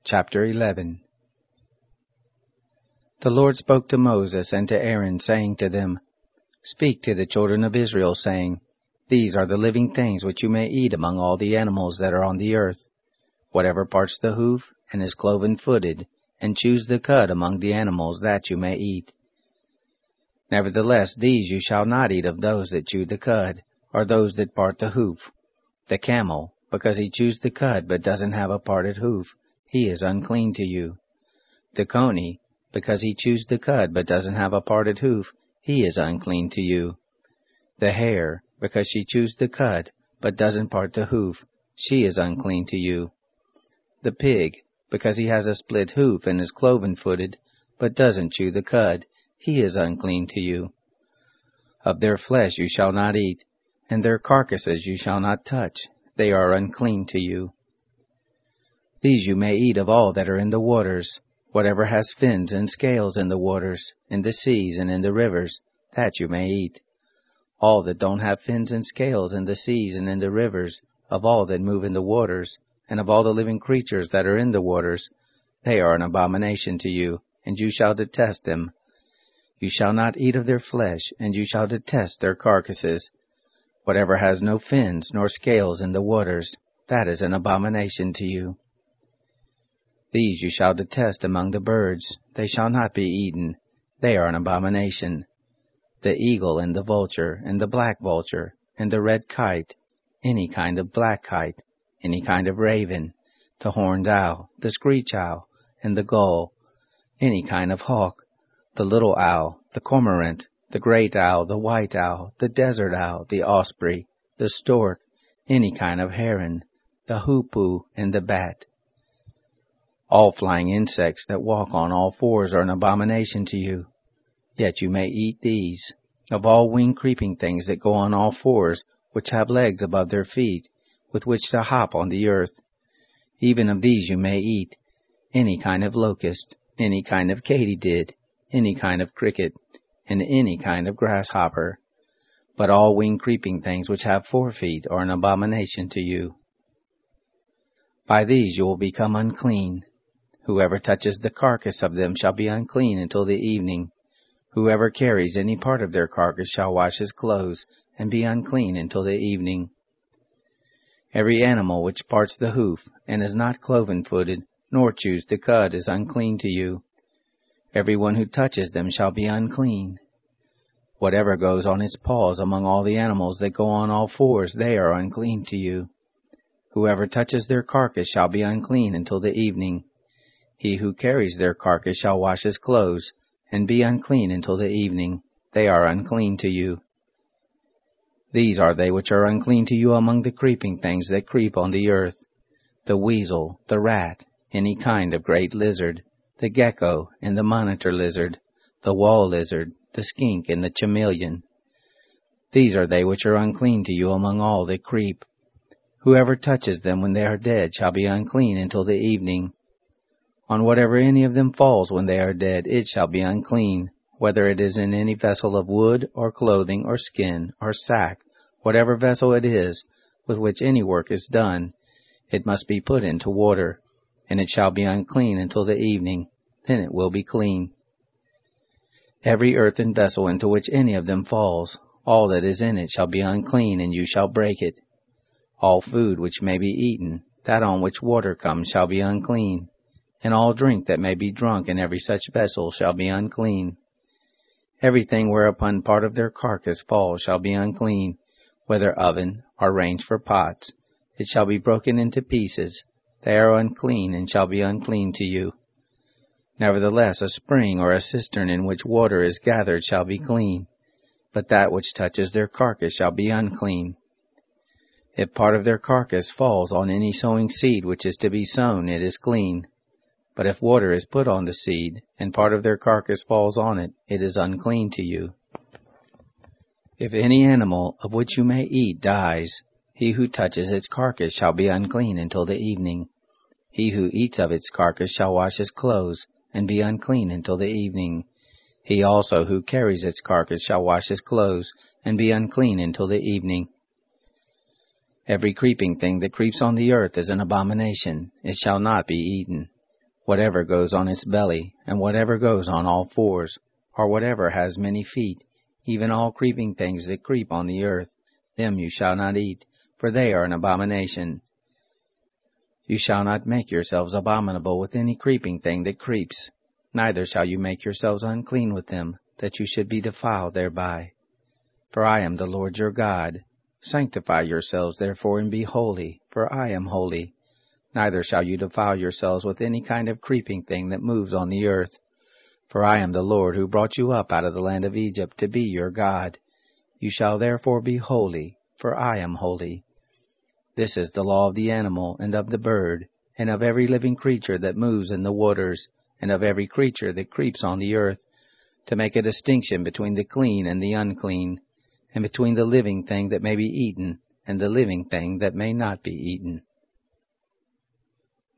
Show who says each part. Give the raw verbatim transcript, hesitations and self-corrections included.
Speaker 1: Chapter eleven. The Lord spoke to Moses and to Aaron, saying to them, Speak to the children of Israel, saying, These are the living things which you may eat among all the animals that are on the earth, whatever parts the hoof, and is cloven-footed, and chews the cud among the animals, that you may eat. Nevertheless these you shall not eat of those that chew the cud, or those that part the hoof. The camel, because he chews the cud but doesn't have a parted hoof, he is unclean to you. The coney, because he chews the cud but doesn't have a parted hoof, he is unclean to you. The hare, because she chews the cud but doesn't part the hoof, she is unclean to you. The pig, because he has a split hoof and is cloven-footed, but doesn't chew the cud, he is unclean to you. Of their flesh you shall not eat, and their carcasses you shall not touch, they are unclean to you. These you may eat of all that are in the waters, whatever has fins and scales in the waters, in the seas and in the rivers, that you may eat. All that don't have fins and scales in the seas and in the rivers, of all that move in the waters, and of all the living creatures that are in the waters, they are an abomination to you, and you shall detest them. You shall not eat of their flesh, and you shall detest their carcasses. Whatever has no fins nor scales in the waters, that is an abomination to you. These you shall detest among the birds, they shall not be eaten, they are an abomination. The eagle and the vulture, and the black vulture, and the red kite, any kind of black kite, any kind of raven, the horned owl, the screech owl, and the gull, any kind of hawk, the little owl, the cormorant, the great owl, the white owl, the desert owl, the osprey, the stork, any kind of heron, the hoopoe, and the bat. All flying insects that walk on all fours are an abomination to you. Yet you may eat these, of all winged creeping things that go on all fours, which have legs above their feet, with which to hop on the earth. Even of these you may eat, any kind of locust, any kind of katydid, any kind of cricket, and any kind of grasshopper. But all winged creeping things which have four feet are an abomination to you. By these you will become unclean. Whoever touches the carcass of them shall be unclean until the evening. Whoever carries any part of their carcass shall wash his clothes, and be unclean until the evening. Every animal which parts the hoof, and is not cloven-footed, nor chews the cud, is unclean to you. Every one who touches them shall be unclean. Whatever goes on its paws among all the animals that go on all fours, they are unclean to you. Whoever touches their carcass shall be unclean until the evening. He who carries their carcass shall wash his clothes, and be unclean until the evening. They are unclean to you. These are they which are unclean to you among the creeping things that creep on the earth, the weasel, the rat, any kind of great lizard, the gecko and the monitor lizard, the wall lizard, the skink and the chameleon. These are they which are unclean to you among all that creep. Whoever touches them when they are dead shall be unclean until the evening. On whatever any of them falls when they are dead, it shall be unclean, whether it is in any vessel of wood, or clothing, or skin, or sack, whatever vessel it is, with which any work is done, it must be put into water, and it shall be unclean until the evening, then it will be clean. Every earthen vessel into which any of them falls, all that is in it shall be unclean, and you shall break it. All food which may be eaten, that on which water comes, shall be unclean, and all drink that may be drunk in every such vessel shall be unclean. Everything whereupon part of their carcass falls shall be unclean, whether oven or range for pots. It shall be broken into pieces. They are unclean, and shall be unclean to you. Nevertheless a spring or a cistern in which water is gathered shall be clean, but that which touches their carcass shall be unclean. If part of their carcass falls on any sowing seed which is to be sown, it is clean. But if water is put on the seed, and part of their carcass falls on it, it is unclean to you. If any animal of which you may eat dies, he who touches its carcass shall be unclean until the evening. He who eats of its carcass shall wash his clothes, and be unclean until the evening. He also who carries its carcass shall wash his clothes, and be unclean until the evening. Every creeping thing that creeps on the earth is an abomination. It shall not be eaten. Whatever goes on its belly, and whatever goes on all fours, or whatever has many feet, even all creeping things that creep on the earth, them you shall not eat, for they are an abomination. You shall not make yourselves abominable with any creeping thing that creeps, neither shall you make yourselves unclean with them, that you should be defiled thereby. For I am the Lord your God. Sanctify yourselves therefore, and be holy, for I am holy. Neither shall you defile yourselves with any kind of creeping thing that moves on the earth. For I am the Lord who brought you up out of the land of Egypt to be your God. You shall therefore be holy, for I am holy. This is the law of the animal, and of the bird, and of every living creature that moves in the waters, and of every creature that creeps on the earth, to make a distinction between the clean and the unclean, and between the living thing that may be eaten, and the living thing that may not be eaten.